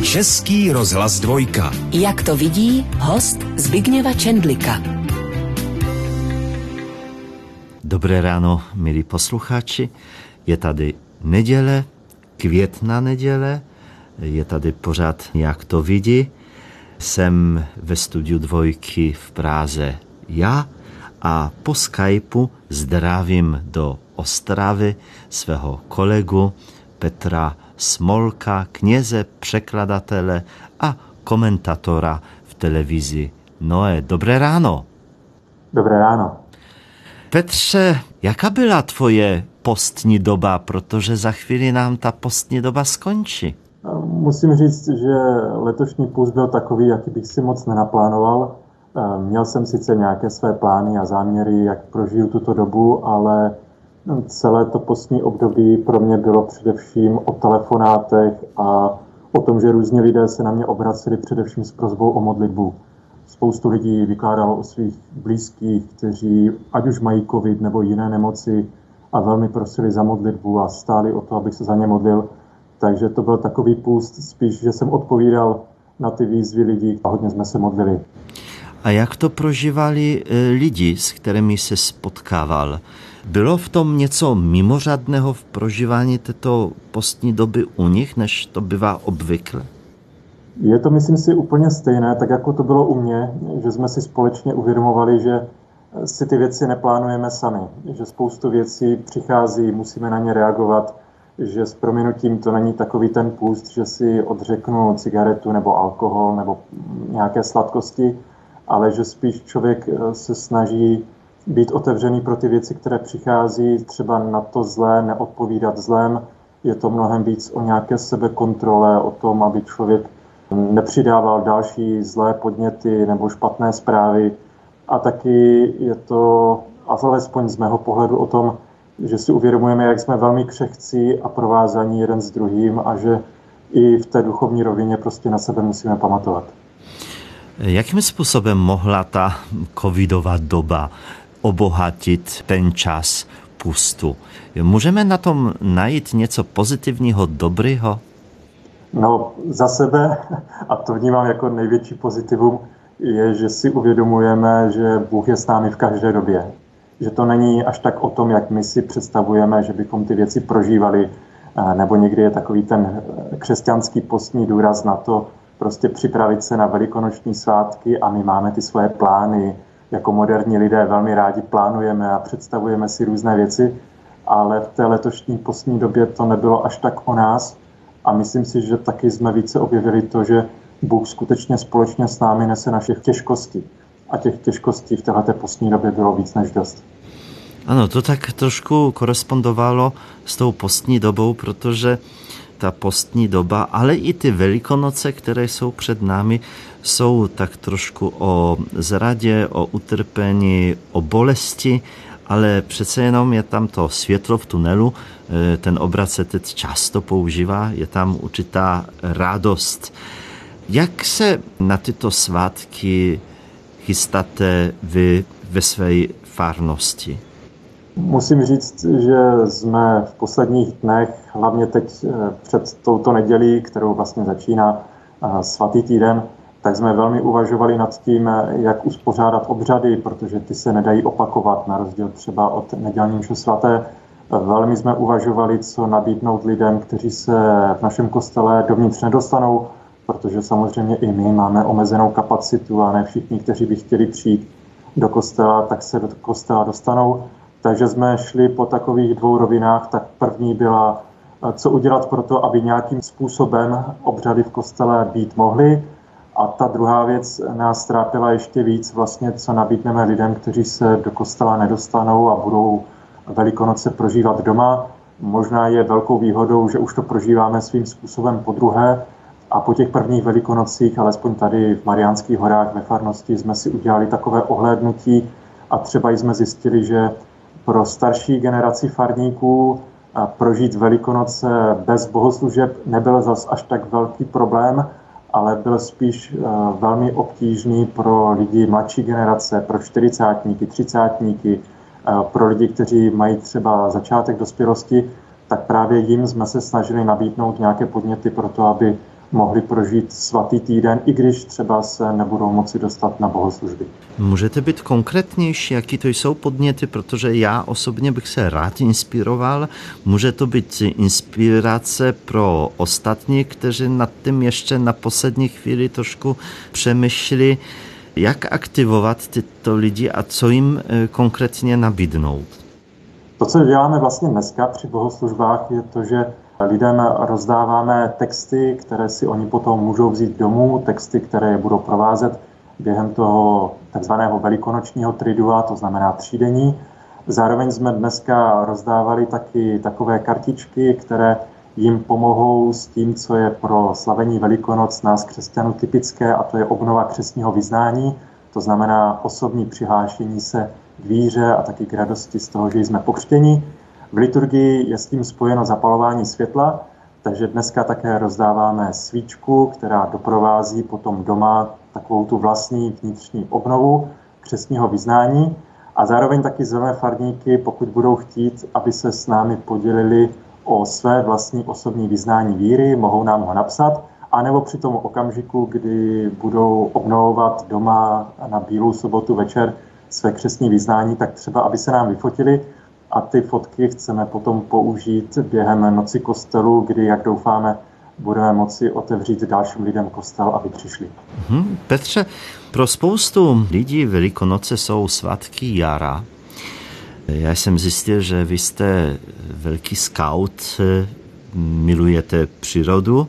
Český rozhlas Dvojka. Jak to vidí host Zbigniewa Čendlika. Dobré ráno, milí posluchači. Je tady neděle, květná neděle. Je tady pořád Jak to vidí. Jsem ve studiu Dvojky v Praze já a po Skypeu zdravím do Ostravy svého kolegu Petra Smolka, kněze, překladatele a komentatora v televizi Noe. Dobré ráno. Dobré ráno. Petře, jaká byla tvoje postní doba, protože za chvíli nám ta postní doba skončí? Musím říct, že letošní půst byl takový, jaký bych si moc nenaplánoval. Měl jsem sice nějaké své plány a záměry, jak prožiju tuto dobu, ale celé to postní období pro mě bylo především o telefonátech a o tom, že různí lidé se na mě obraceli především s prosbou o modlitbu. Spoustu lidí vykládalo o svých blízkých, kteří ať už mají covid nebo jiné nemoci a velmi prosili za modlitbu a stáli o to, abych se za ně modlil. Takže to byl takový půst, spíš, že jsem odpovídal na ty výzvy lidí a hodně jsme se modlili. A jak to prožívali lidi, s kterými se spotkával? Bylo v tom něco mimořádného v prožívání této postní doby u nich, než to bývá obvykle? Je to, myslím si, úplně stejné, tak jako to bylo u mě, že jsme si společně uvědomovali, že si ty věci neplánujeme sami, že spoustu věcí přichází, musíme na ně reagovat, že s prominutím to není takový ten půst, že si odřeknu cigaretu nebo alkohol nebo nějaké sladkosti, ale že spíš člověk se snaží být otevřený pro ty věci, které přichází, třeba na to zlé, neodpovídat zlém. Je to mnohem víc o nějaké sebekontrole, o tom, aby člověk nepřidával další zlé podněty nebo špatné zprávy. A taky je to, alespoň z mého pohledu, o tom, že si uvědomujeme, jak jsme velmi křehcí a provázaní jeden s druhým a že i v té duchovní rovině prostě na sebe musíme pamatovat. Jakým způsobem mohla ta covidová doba obohatit ten čas pustu? Můžeme na tom najít něco pozitivního, dobrého? No, za sebe, a to vnímám jako největší pozitivum, je, že si uvědomujeme, že Bůh je s námi v každé době. Že to není až tak o tom, jak my si představujeme, že bychom ty věci prožívali, nebo někdy je takový ten křesťanský postní důraz na to, prostě připravit se na velikonoční svátky a my máme ty svoje plány. Jako moderní lidé velmi rádi plánujeme a představujeme si různé věci, ale v té letošní postní době to nebylo až tak o nás a myslím si, že taky jsme více objevili to, že Bůh skutečně společně s námi nese naše těžkosti. A těch těžkostí v této postní době bylo víc než dost. Ano, to tak trošku korespondovalo s tou postní dobou, protože ta postní doba, ale i ty Velikonoce, které jsou před námi, jsou tak trošku o zradě, o utrpení, o bolesti, ale přece jenom je tam to světlo v tunelu, ten obraz se teď často používá, je tam určitá radost. Jak se na tyto svátky chystáte vy ve své farnosti? Musím říct, že jsme v posledních dnech, hlavně teď před touto nedělí, kterou vlastně začíná svatý týden, tak jsme velmi uvažovali nad tím, jak uspořádat obřady, protože ty se nedají opakovat, na rozdíl třeba od nedělní mše svaté. Velmi jsme uvažovali, co nabídnout lidem, kteří se v našem kostele dovnitř nedostanou, protože samozřejmě i my máme omezenou kapacitu a ne všichni, kteří by chtěli přijít do kostela, tak se do kostela dostanou. Takže jsme šli po takových dvou rovinách. Tak první byla, co udělat pro to, aby nějakým způsobem obřady v kostele být mohly. A ta druhá věc nás trápila ještě víc, vlastně co nabídneme lidem, kteří se do kostela nedostanou a budou Velikonoce prožívat doma. Možná je velkou výhodou, že už to prožíváme svým způsobem podruhé. A po těch prvních Velikonocích, alespoň tady v Mariánských horách ve farnosti, jsme si udělali takové ohlédnutí a třeba jsme zjistili, že pro starší generaci farníků prožít Velikonoce bez bohoslužeb nebyl zas až tak velký problém, ale byl spíš velmi obtížný pro lidi mladší generace, pro 40-tníky, 30-tníky, pro lidi, kteří mají třeba začátek dospělosti, tak právě jim jsme se snažili nabídnout nějaké podněty pro to, aby mohli prožít svatý týden, i když třeba se nebudou moci dostat na bohoslužby. Můžete být konkrétnější, jaký to jsou podněty, protože já osobně bych se rád inspiroval. Může to být inspirace pro ostatní, kteří nad tím ještě na poslední chvíli trošku přemýšlí, jak aktivovat tyto lidi a co jim konkrétně nabídnout. To, co děláme vlastně dneska při bohoslužbách, je to, že lidem rozdáváme texty, které si oni potom můžou vzít domů, texty, které je budou provázet během toho takzvaného velikonočního tridua, to znamená třídení. Zároveň jsme dneska rozdávali taky takové kartičky, které jim pomohou s tím, co je pro slavení Velikonoc nás křesťanů typické, a to je obnova křestního vyznání, to znamená osobní přihlášení se k víře a taky k radosti z toho, že jsme pokřtěni. V liturgii je s tím spojeno zapalování světla, takže dneska také rozdáváme svíčku, která doprovází potom doma takovou tu vlastní vnitřní obnovu křestního vyznání. A zároveň taky zveme farníky, pokud budou chtít, aby se s námi podělili o své vlastní osobní vyznání víry, mohou nám ho napsat, anebo při tom okamžiku, kdy budou obnovovat doma na Bílou sobotu večer své křestní vyznání, tak třeba, aby se nám vyfotili, a ty fotky chceme potom použít během noci kostelu, kdy, jak doufáme, budeme moci otevřít dalším lidem kostel, aby přišli. Petře, pro spoustu lidí Velikonoce jsou svátky jara. Já jsem zjistil, že vy jste velký scout, milujete přírodu.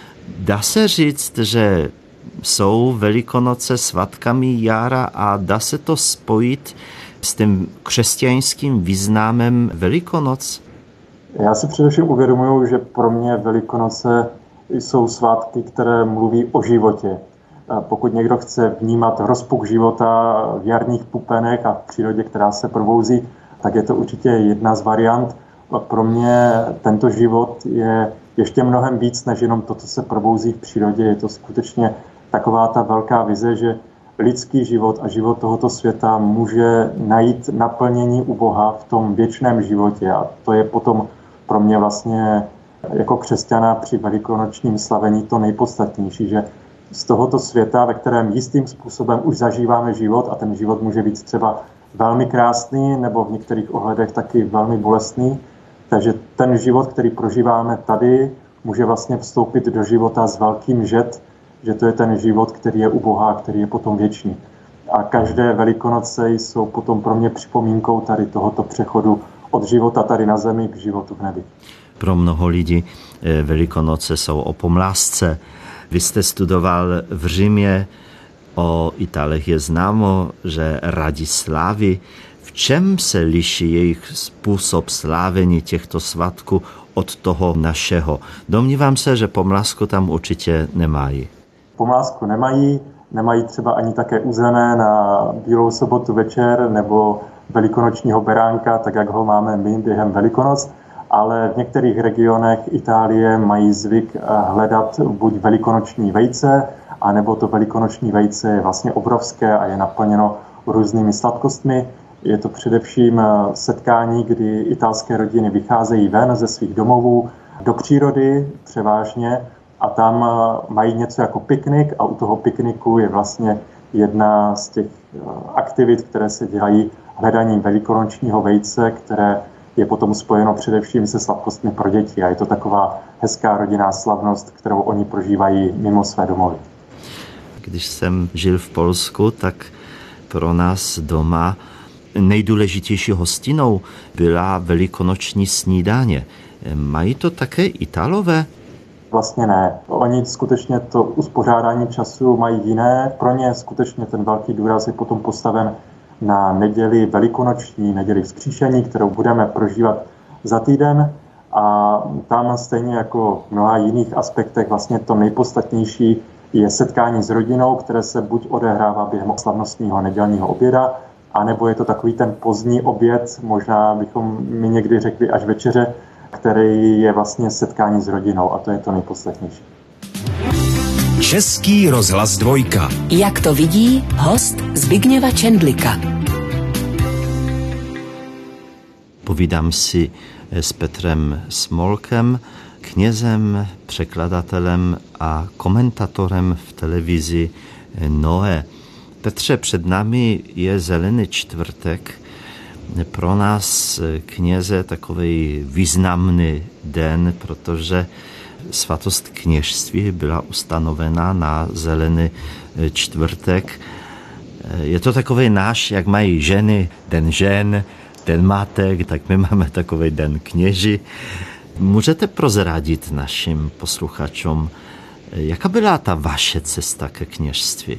Dá se říct, že jsou Velikonoce svátkami jara a dá se to spojit s tím křesťanským významem Velikonoc? Já si především uvědomuji, že pro mě Velikonoce jsou svátky, které mluví o životě. Pokud někdo chce vnímat rozpuk života v jarních pupenech a v přírodě, která se probouzí, tak je to určitě jedna z variant. Pro mě tento život je ještě mnohem víc, než jenom to, co se probouzí v přírodě. Je to skutečně taková ta velká vize, že lidský život a život tohoto světa může najít naplnění u Boha v tom věčném životě. A to je potom pro mě vlastně jako křesťana při velikonočním slavení to nejpodstatnější, že z tohoto světa, ve kterém jistým způsobem už zažíváme život, a ten život může být třeba velmi krásný nebo v některých ohledech taky velmi bolestný, takže ten život, který prožíváme tady, může vlastně vstoupit do života s velkým že to je ten život, který je u Boha, který je potom věčný. A každé Velikonoce jsou potom pro mě připomínkou tady tohoto přechodu od života tady na zemi k životu v nebi. Pro mnoho lidí Velikonoce jsou o pomlásce. Vy jste studoval v Římě, o Italech je známo, že rádi sláví. V čem se liší jejich způsob slávení těchto svátků od toho našeho? Domnívám se, že pomlásku tam určitě nemají. Pomlásku nemají třeba ani také uzené na Bílou sobotu večer nebo velikonočního beránka, tak jak ho máme my během Velikonoc, ale v některých regionech Itálie mají zvyk hledat buď velikonoční vejce, anebo to velikonoční vejce je vlastně obrovské a je naplněno různými sladkostmi. Je to především setkání, kdy italské rodiny vycházejí ven ze svých domovů do přírody převážně a tam mají něco jako piknik a u toho pikniku je vlastně jedna z těch aktivit, které se dělají hledaním velikonočního vejce, které je potom spojeno především se sladkostmi pro děti a je to taková hezká rodinná slavnost, kterou oni prožívají mimo své domovy. Když jsem žil v Polsku, tak pro nás doma nejdůležitější hostinou byla velikonoční snídaně. Mají to také Italové? Vlastně ne. Oni skutečně to uspořádání času mají jiné. Pro ně skutečně ten velký důraz je potom postaven na neděli velikonoční, neděli vzkříšení, kterou budeme prožívat za týden. A tam stejně jako v mnoha jiných aspektech vlastně to nejpodstatnější je setkání s rodinou, které se buď odehrává během slavnostního nedělního oběda, anebo je to takový ten pozdní oběd, možná bychom mi někdy řekli až večeře, který je vlastně setkání s rodinou a to je to nejpodstatnější. Český rozhlas Dvojka. Jak to vidí host Zbigněva Čendlika. Povídám si s Petrem Smolkem, knězem, překladatelem a komentatorem v televizi Noe. Petře, před námi je Zelený čtvrtek. Pro nás kněze takový významný den, protože svatost kněžství byla ustanovena na Zelený čtvrtek. Je to takový náš, jak mají ženy, den žen, den matek, tak my máme takový den kněži. Můžete prozradit našim posluchačům, jaká byla ta vaše cesta ke kněžství?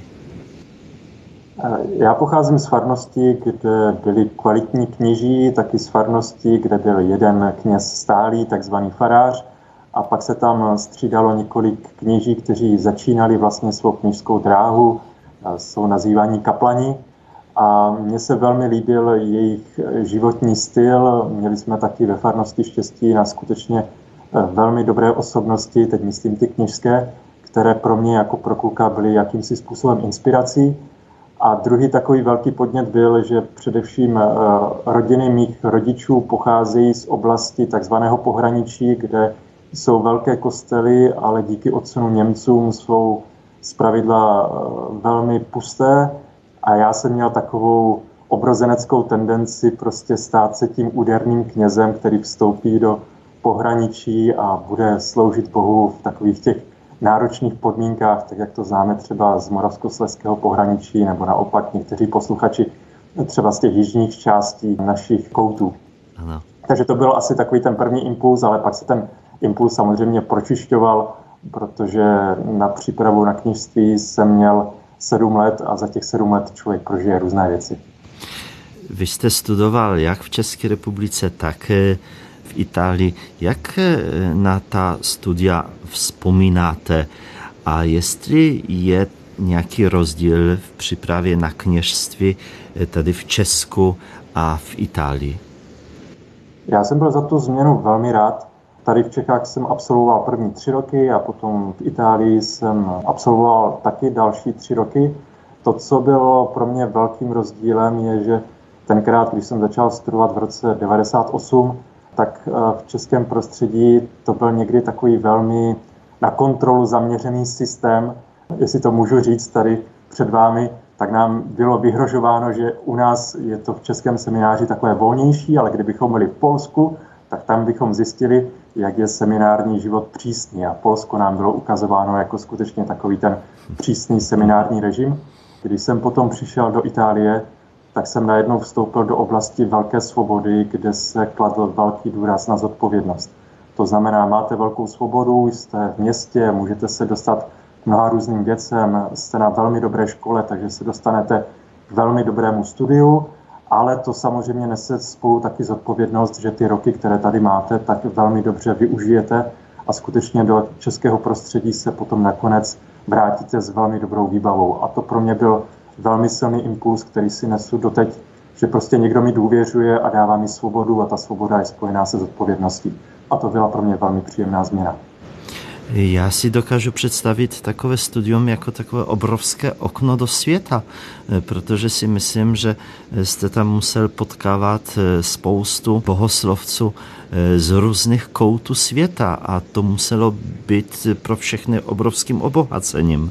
Já pocházím z farnosti, kde byli kvalitní kněží, taky z farnosti, kde byl jeden kněz stálý, takzvaný farář, a pak se tam střídalo několik kněží, kteří začínali vlastně svou kněžskou dráhu, jsou nazýváni kaplani. A mně se velmi líbil jejich životní styl. Měli jsme taky ve farnosti štěstí na skutečně velmi dobré osobnosti, teď myslím ty kněžské, které pro mě jako pro kluka byly jakýmsi způsobem inspirací. A druhý takový velký podnět byl, že především rodiny mých rodičů pocházejí z oblasti takzvaného pohraničí, kde jsou velké kostely, ale díky odsunu Němcům jsou zpravidla velmi pusté. A já jsem měl takovou obrozeneckou tendenci prostě stát se tím úderným knězem, který vstoupí do pohraničí a bude sloužit Bohu v takových těch náročných podmínkách, tak jak to známe třeba z moravskoslezského pohraničí, nebo naopak někteří posluchači třeba z těch jižních částí našich koutů. Ano. Takže to byl asi takový ten první impuls, ale pak se ten impuls samozřejmě pročišťoval, protože na přípravu na kněžství jsem měl 7 let a za těch 7 let člověk prožije různé věci. Vy jste studoval jak v České republice, tak v Itálii. Jak na ta studia vzpomínáte a jestli je nějaký rozdíl v přípravě na kněžství tady v Česku a v Itálii? Já jsem byl za tu změnu velmi rád. Tady v Čechách jsem absolvoval první 3 roky a potom v Itálii jsem absolvoval taky další 3 roky. To, co bylo pro mě velkým rozdílem, je, že tenkrát, když jsem začal studovat v roce 1998, tak v českém prostředí to byl někdy takový velmi na kontrolu zaměřený systém. Jestli to můžu říct tady před vámi, tak nám bylo vyhrožováno, že u nás je to v českém semináři takové volnější, ale kdybychom byli v Polsku, tak tam bychom zjistili, jak je seminární život přísný. A Polsko nám bylo ukazováno jako skutečně takový ten přísný seminární režim. Když jsem potom přišel do Itálie, tak jsem najednou vstoupil do oblasti velké svobody, kde se kladl velký důraz na zodpovědnost. To znamená, máte velkou svobodu, jste v městě, můžete se dostat k mnoha různým věcem, jste na velmi dobré škole, takže se dostanete k velmi dobrému studiu, ale to samozřejmě nese spolu taky zodpovědnost, že ty roky, které tady máte, tak velmi dobře využijete a skutečně do českého prostředí se potom nakonec vrátíte s velmi dobrou výbavou. A to pro mě byl velmi silný impuls, který si nesu doteď, že prostě někdo mi důvěřuje a dává mi svobodu a ta svoboda je spojená se zodpovědností. A to byla pro mě velmi příjemná změna. Já si dokážu představit takové studium jako takové obrovské okno do světa, protože si myslím, že jste tam musel potkávat spoustu bohoslovců z různých koutů světa a to muselo být pro všechny obrovským obohacením.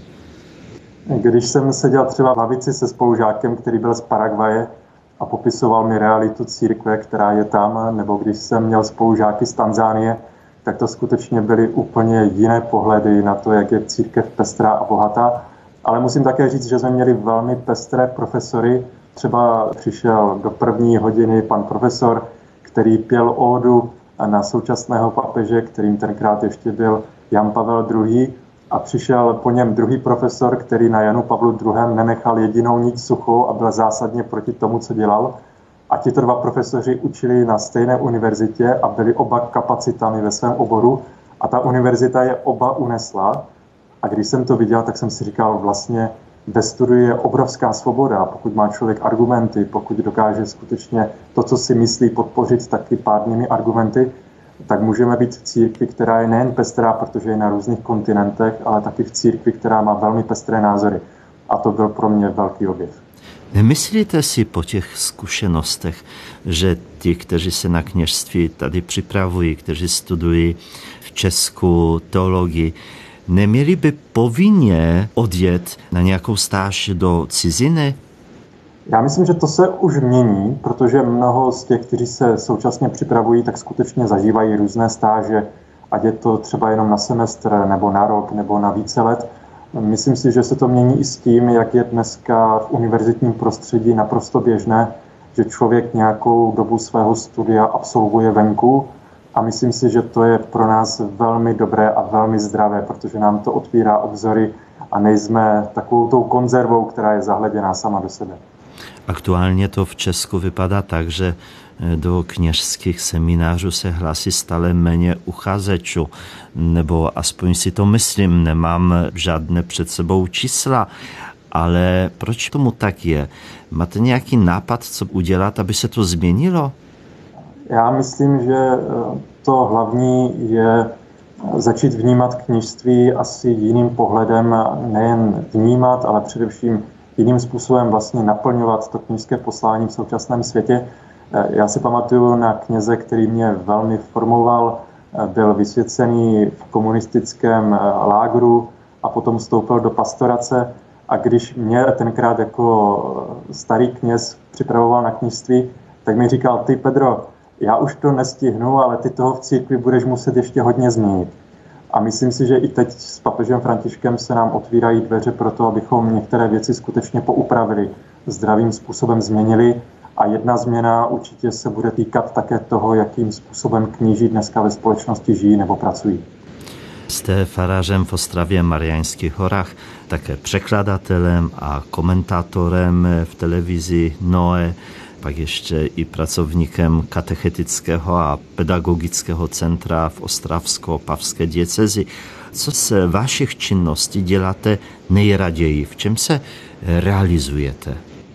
Když jsem seděl třeba v lavici se spolužákem, který byl z Paraguaje a popisoval mi realitu církve, která je tam, nebo když jsem měl spolužáky z Tanzánie, tak to skutečně byly úplně jiné pohledy na to, jak je církev pestrá a bohatá. Ale musím také říct, že jsme měli velmi pestré profesory. Třeba přišel do 1. hodiny pan profesor, který pěl ódu na současného papeže, kterým tenkrát ještě byl Jan Pavel II. A přišel po něm druhý profesor, který na Janu Pavlu II. Nenechal jedinou niť suchou a byl zásadně proti tomu, co dělal. A tito 2 profesoři učili na stejné univerzitě a byli oba kapacitami ve svém oboru a ta univerzita je oba unesla. A když jsem to viděl, tak jsem si říkal, vlastně ve studiu je obrovská svoboda. Pokud má člověk argumenty, pokud dokáže skutečně to, co si myslí, podpořit taky pádnými argumenty, tak můžeme být v církvi, která je nejen pestrá, protože je na různých kontinentech, ale taky v církvi, která má velmi pestré názory. A to byl pro mě velký objev. Nemyslíte si po těch zkušenostech, že ti, kteří se na kněžství tady připravují, kteří studují v Česku teologii, neměli by povinně odjet na nějakou stáž do ciziny? Já myslím, že to se už mění, protože mnoho z těch, kteří se současně připravují, tak skutečně zažívají různé stáže, ať je to třeba jenom na semestr, nebo na rok, nebo na více let. Myslím si, že se to mění i s tím, jak je dneska v univerzitním prostředí naprosto běžné, že člověk nějakou dobu svého studia absolvuje venku, a myslím si, že to je pro nás velmi dobré a velmi zdravé, protože nám to otvírá obzory a nejsme takovou tou konzervou, která je zahleděná sama do sebe. Aktuálně to v Česku vypadá tak, že do kněžských seminářů se hlásí stále méně uchazečů, nebo aspoň si to myslím, nemám žádné před sebou čísla, ale proč tomu tak je? Máte nějaký nápad, co udělat, aby se to změnilo? Já myslím, že to hlavní je začít vnímat kněžství asi jiným pohledem, nejen vnímat, ale především jiným způsobem vlastně naplňovat to kněžské poslání v současném světě. Já si pamatuju na kněze, který mě velmi formoval, byl vysvěcený v komunistickém lágru a potom vstoupil do pastorace. A když mě tenkrát jako starý kněz připravoval na kněžství, tak mi říkal: ty Pedro, já už to nestihnu, ale ty toho v církvi budeš muset ještě hodně změnit. A myslím si, že i teď s papežem Františkem se nám otvírají dveře pro to, abychom některé věci skutečně poupravili, zdravým způsobem změnili. A jedna změna určitě se bude týkat také toho, jakým způsobem kněží dneska ve společnosti žijí nebo pracují. Jste farářem v Ostravě Mariánských horách, také překladatelem a komentátorem v televizi Noe, pak ještě i pracovníkem katechetického a pedagogického centra v ostravsko-opavské diecezi. Co z vašich činností děláte nejraději? V čem se realizujete?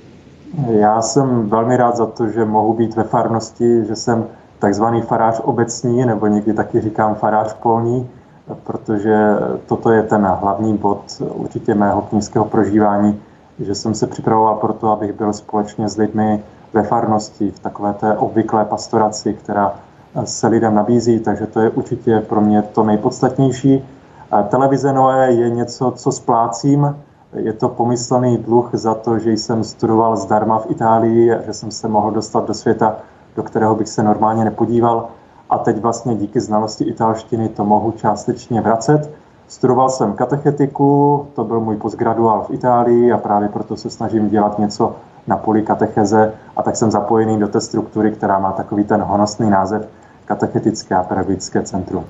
Já jsem velmi rád za to, že mohu být ve farnosti, že jsem takzvaný farář obecní, nebo někdy taky říkám farář polní, protože toto je ten hlavní bod určitě mého kněžského prožívání, že jsem se připravoval pro to, abych byl společně s lidmi ve farnosti, v takové té obvyklé pastoraci, která se lidem nabízí, takže to je určitě pro mě to nejpodstatnější. Televize Noe je něco, co splácím. Je to pomyslný dluh za to, že jsem studoval zdarma v Itálii, že jsem se mohl dostat do světa, do kterého bych se normálně nepodíval. A teď vlastně díky znalosti italštiny to mohu částečně vracet. Studoval jsem katechetiku, to byl můj postgraduál v Itálii a právě proto se snažím dělat něco na poli katecheze, a tak jsem zapojený do té struktury, která má takový ten honosný název Katechetické a pedagogické centrum.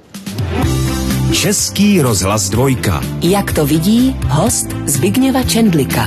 Český rozhlas Dvojka. Jak to vidí host Zbigněva Čendlika.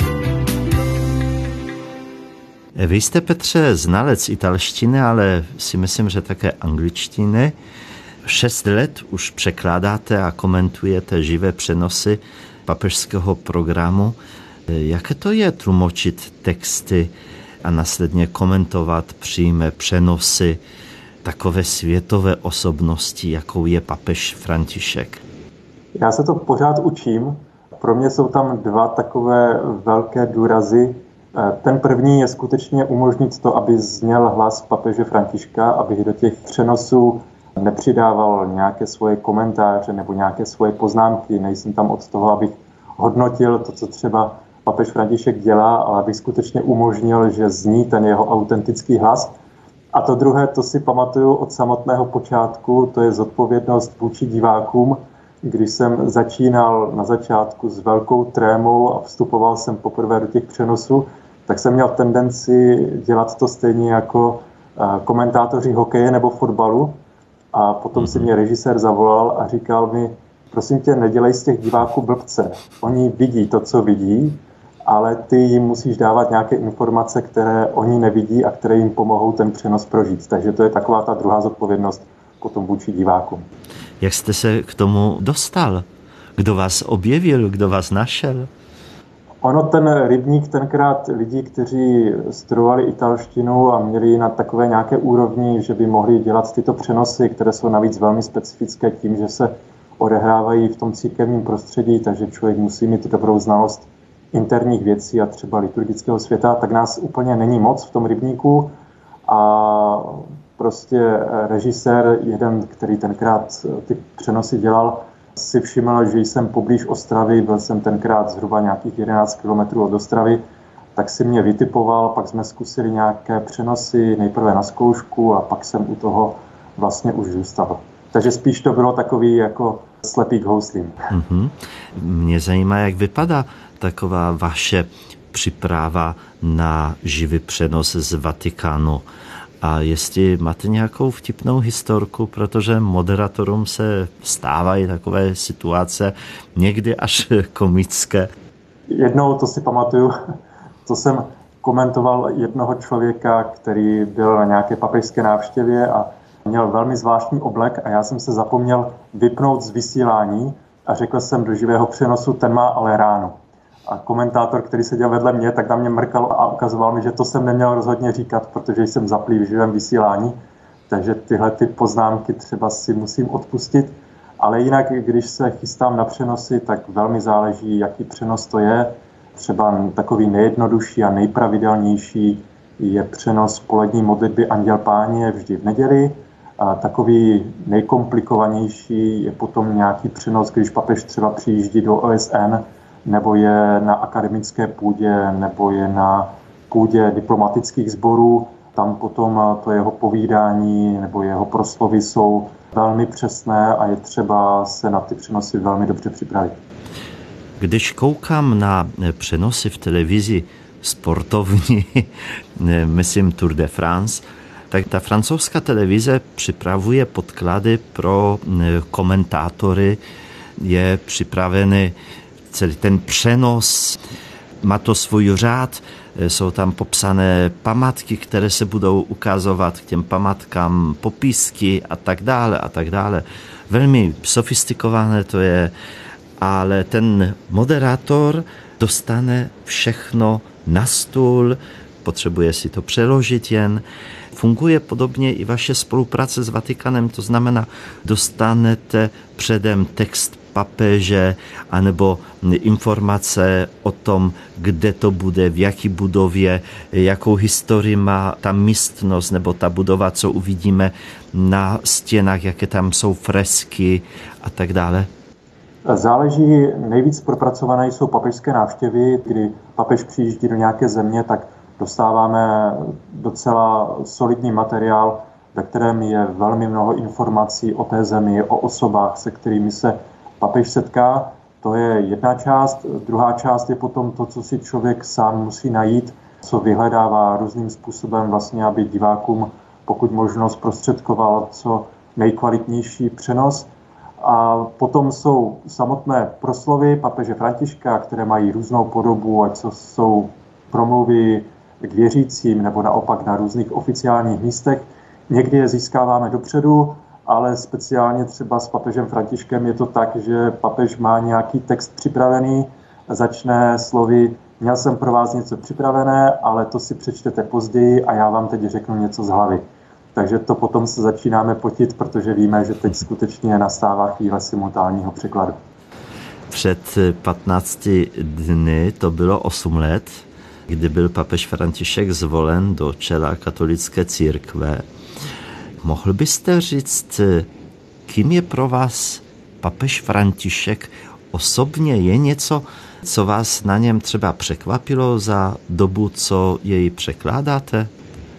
Vy jste, Petře, znalec italštiny, ale si myslím, že také angličtiny. 6 let už překládáte a komentujete živé přenosy papežského programu. Jaké to je tlumočit texty a následně komentovat přímé přenosy takové světové osobnosti, jakou je papež František? Já se to pořád učím. Pro mě jsou tam 2 takové velké důrazy. Ten první je skutečně umožnit to, aby zněl hlas papeže Františka, abych do těch přenosů nepřidával nějaké svoje komentáře nebo nějaké svoje poznámky. Nejsem tam od toho, abych hodnotil to, co třeba papež František dělá, ale abych skutečně umožnil, že zní ten jeho autentický hlas. A to druhé, to si pamatuju od samotného počátku, to je zodpovědnost vůči divákům. Když jsem začínal na začátku s velkou trémou a vstupoval jsem poprvé do těch přenosů, tak jsem měl tendenci dělat to stejně jako komentátoři hokeje nebo fotbalu. A potom si mě režisér zavolal a říkal mi: prosím tě, nedělej z těch diváků blbce. Oni vidí to, co vidí, ale ty jim musíš dávat nějaké informace, které oni nevidí a které jim pomohou ten přenos prožít. Takže to je taková ta druhá zodpovědnost potom vůči divákům. Jak jste se k tomu dostal? Kdo vás objevil, kdo vás našel? Ono, ten rybník tenkrát lidí, kteří studovali italštinu a měli ji na takové nějaké úrovni, že by mohli dělat tyto přenosy, které jsou navíc velmi specifické tím, že se odehrávají v tom církevním prostředí, takže člověk musí mít dobrou znalost interních věcí a třeba liturgického světa, tak nás úplně není moc v tom rybníku a prostě režisér, jeden, který tenkrát ty přenosy dělal, si všiml, že jsem poblíž Ostravy, byl jsem tenkrát zhruba nějakých 11 kilometrů od Ostravy, tak si mě vytipoval, pak jsme zkusili nějaké přenosy, nejprve na zkoušku a pak jsem u toho vlastně už zůstal. Takže spíš to bylo takový jako slepý k houslím. Mě zajímá, jak vypadá taková vaše příprava na živý přenos z Vatikánu. A jestli máte nějakou vtipnou historku, protože moderátorům se stávají takové situace, někdy až komické. Jednou, to si pamatuju, to jsem komentoval jednoho člověka, který byl na nějaké papežské návštěvě a měl velmi zvláštní oblek a já jsem se zapomněl vypnout z vysílání a řekl jsem do živého přenosu, ten má ale ránu. A komentátor, který seděl vedle mě, tak na mě mrkal a ukazoval mi, že to jsem neměl rozhodně říkat, protože jsem zaplý v živém vysílání. Takže tyhle ty poznámky třeba si musím odpustit. Ale jinak, když se chystám na přenosy, tak velmi záleží, jaký přenos to je. Třeba takový nejjednodušší a nejpravidelnější je přenos polední modlitby Anděl Páně vždy v neděli. A takový nejkomplikovanější je potom nějaký přenos, když papež třeba přijíždí do OSN, nebo je na akademické půdě, nebo je na půdě diplomatických sborů. Tam potom to jeho povídání nebo jeho proslovy jsou velmi přesné a je třeba se na ty přenosy velmi dobře připravit. Když koukám na přenosy v televizi sportovní, myslím Tour de France, tak ta francouzská televize připravuje podklady pro komentátory, je připravený celý ten přenos, má to svůj řád, jsou tam popsané památky, které se budou ukazovat k těm památkám, popisky a tak dále a tak dále. Velmi sofistikované to je, ale ten moderátor dostane všechno na stůl, potřebuje si to přeložit jen. Funguje podobně i vaše spolupráce s Vatikanem, to znamená, dostanete předem text papeže anebo informace o tom, kde to bude, v jaký budově, jakou historii má ta místnost nebo ta budova, co uvidíme na stěnách, jaké tam jsou fresky a tak dále? Záleží, nejvíc propracované jsou papežské návštěvy, kdy papež přijíždí do nějaké země, tak dostáváme docela solidní materiál, ve kterém je velmi mnoho informací o té zemi, o osobách, se kterými se papež setká. To je jedna část. Druhá část je potom to, co si člověk sám musí najít, co vyhledává různým způsobem vlastně, aby divákům pokud možno zprostředkoval co nejkvalitnější přenos. A potom jsou samotné proslovy papeže Františka, které mají různou podobu, ať to jsou promluvy k věřícím nebo naopak na různých oficiálních místech. Někdy je získáváme dopředu, ale speciálně třeba s papežem Františkem je to tak, že papež má nějaký text připravený, začne slovy, měl jsem pro vás něco připravené, ale to si přečtete později a já vám teď řeknu něco z hlavy. Takže to potom se začínáme potit, protože víme, že teď skutečně nastává chvíle simultánního překladu. Před 15 dny, to bylo 8 let, kdy byl papež František zvolen do čela katolické církve. Mohl byste říct, kým je pro vás papež František osobně? Je něco, co vás na něm třeba překvapilo za dobu, co jej překládáte?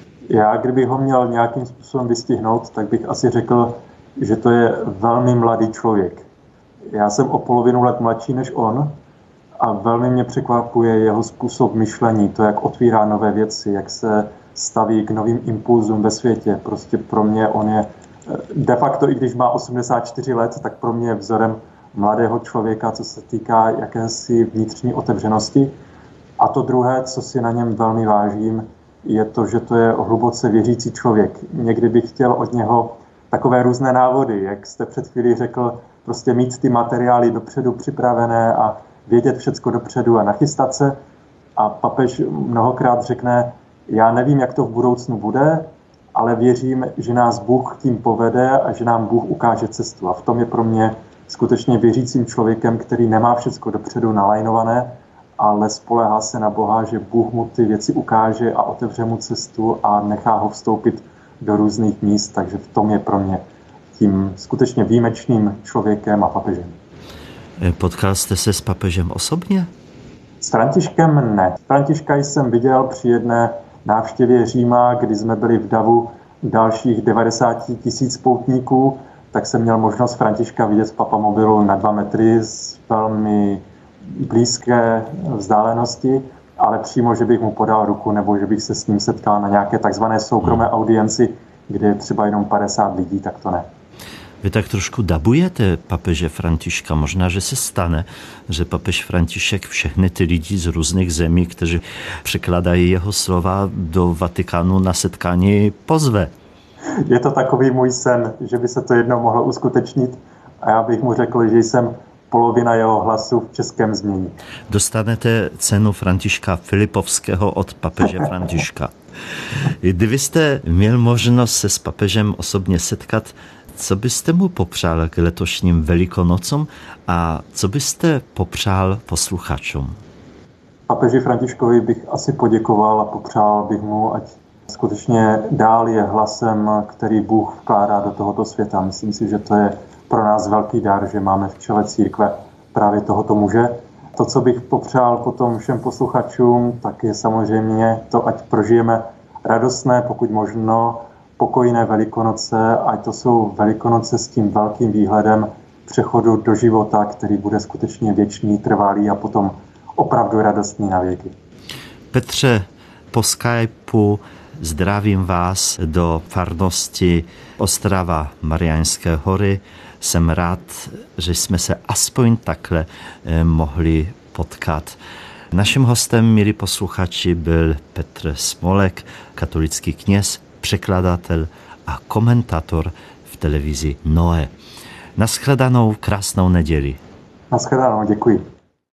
Já, kdybych ho měl nějakým způsobem vystihnout, tak bych asi řekl, že to je velmi mladý člověk. Já jsem o polovinu let mladší než on a velmi mě překvapuje jeho způsob myšlení, to, jak otvírá nové věci, jak se staví k novým impulzům ve světě. Prostě pro mě on je de facto, i když má 84 let, tak pro mě je vzorem mladého člověka, co se týká jakési vnitřní otevřenosti. A to druhé, co si na něm velmi vážím, je to, že to je hluboce věřící člověk. Někdy bych chtěl od něho takové různé návody, jak jste před chvílí řekl, prostě mít ty materiály dopředu připravené a vědět všecko dopředu a nachystat se. A papež mnohokrát řekne, já nevím, jak to v budoucnu bude, ale věřím, že nás Bůh tím povede a že nám Bůh ukáže cestu. A v tom je pro mě skutečně věřícím člověkem, který nemá všecko dopředu nalajnované, ale spoléhá se na Boha, že Bůh mu ty věci ukáže a otevře mu cestu a nechá ho vstoupit do různých míst, takže v tom je pro mě tím skutečně výjimečným člověkem a papežem. Potkal jste se s papežem osobně? S Františkem ne. Františka jsem viděl při jedné návštěvě Říma, kdy jsme byli v davu dalších 90 000 poutníků, tak jsem měl možnost Františka vidět z papamobilu na 2 metry z velmi blízké vzdálenosti, ale přímo, že bych mu podal ruku nebo že bych se s ním setkal na nějaké takzvané soukromé audienci, kde je třeba jenom 50 lidí, tak to ne. Vy tak trošku dabujete papeže Františka. Možná, že se stane, že papež František všechny ty lidi z různých zemí, kteří překladají jeho slova do Vatikánu na setkání, pozve. Je to takový můj sen, že by se to jednou mohlo uskutečnit a já bych mu řekl, že jsem polovina jeho hlasu v českém znění. Dostanete cenu Františka Filipovského od papeže Františka. Kdybyste měl možnost se s papežem osobně setkat, co byste mu popřál k letošním Velikonocům a co byste popřál posluchačům? Papeži Františkovi bych asi poděkoval a popřál bych mu, ať skutečně dál je hlasem, který Bůh vkládá do tohoto světa. Myslím si, že to je pro nás velký dar, že máme v čele církve právě tohoto muže. To, co bych popřál potom všem posluchačům, tak je samozřejmě to, ať prožijeme radostné, pokud možno, pokojné Velikonoce, ať to jsou Velikonoce s tím velkým výhledem přechodu do života, který bude skutečně věčný, trvalý a potom opravdu radostný na věky. Petře, po Skypeu zdravím vás do farnosti Ostrava Mariánské hory. Jsem rád, že jsme se aspoň takhle mohli potkat. Naším hostem, milí posluchači, byl Petr Smolek, katolický kněz, překladatel a komentátor v televizi Noe. Naschledanou, krásnou neděli. Naschledanou, děkuji.